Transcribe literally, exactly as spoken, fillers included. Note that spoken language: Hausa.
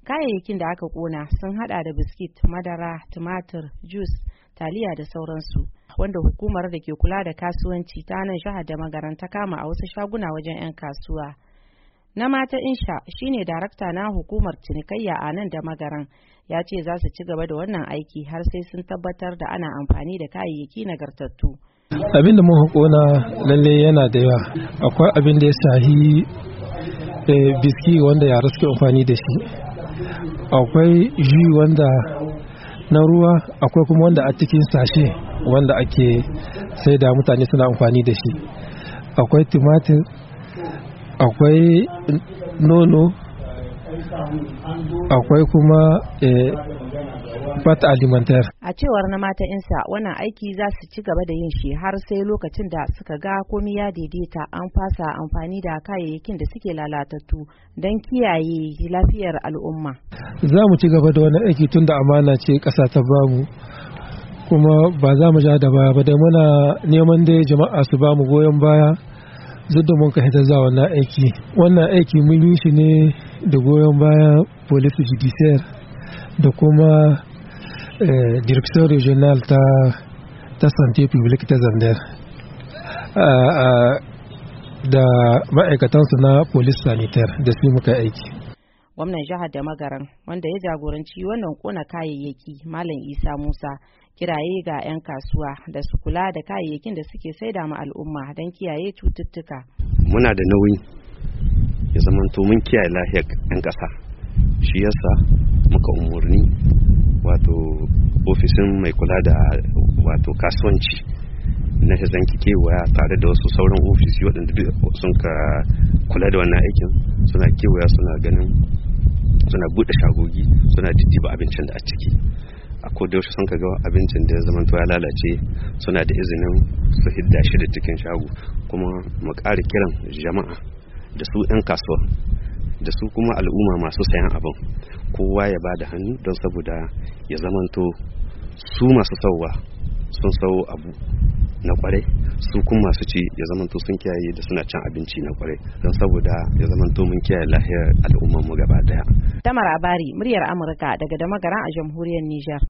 Kayayyakin da aka kona sun hada da biskit, madara, tumatir, jus, taliya da sauransu, wanda hukumar da ke kula da kasuwanci ta nan jihar da magaran ta kama a wasu shaguna wajen 'yan kasuwa. Na mata Insha shine darakta na hukumar cinikayya a nan da magaran, ya ce za su ci gaba da wannan aiki har sai sun tabbatar da ana amfani da kayayyaki nagartattu. Abin da muka kona lalle yana da yawa. Akwai abin da ya shahi biski wanda yara suke amfani da shi, akwai ji wanda na ruwa, akwai kuma wanda a cikin sashe wanda ake sai da mutane suna amfani da shi, akwai tumatir, akwai nono, akwai kuma fat alimentar. A cewar na mata Insa, wannan aiki za su ci gaba da yin shi har sai lokacin da suka ga komai ya daidaita, an fasa amfani da kayayyakin da suke lalatattu don kiyaye lafiyar al'umma. Za mu ci gaba da wannan aiki tun da amana ce ƙasa ta bamu, kuma ba za mu ja da baya ba, da muna neman dai jama'a su bamu goyon baya duk da mun kai ta za wannan aiki. Wannan aiki mun yi shi ne da goyon baya police judiciaire da kuma Eh, direction regional ta ta santé publique ta Zandar uh, uh, da ma'aikatansu na police sanitaire da su muka aiki. Gwamnan jihar da magaran wanda ya jagoranci wannan kona kayayyaki Malam Isa Musa kiraye ga 'yan kasuwa da su kula da kayayyakin da suke saida ma al'umma don kiyaye cututtuka. Muna da nauyi ya zamanto mun kiyaye lafiyar 'yan ƙasa, shi yasa muka umurni wato ofishin mai kula da wato kasuwanci na zanki kewaya tare da wasu sauran ofisi waɗanda sun ka kula da wannan aikin, suna kewaya suna ganin, suna buɗe shagogi, suna diddiba abincin da a ciki. A kodayaushe sun ka ga abincin da ya zama ya lalace, suna da izinin su hidda shi da cikin shago. Kuma mu ƙara kiran jama'a da su 'yan kasuwa da su kuma al'umma masu sayan abin, kowa ya ba da hannu don saboda ya zamanto su masu sauwa sun sau abu na kwarai, su kuma masu ci ya zamanto sun kiyaye da suna cin abinci na kwarai, don saboda ya zamanto mun kiyaye lahiyar al'ummar mu gaba daya. Tamar Abari, muryar Amurka daga Damagaran a jamhuriyar Nijar.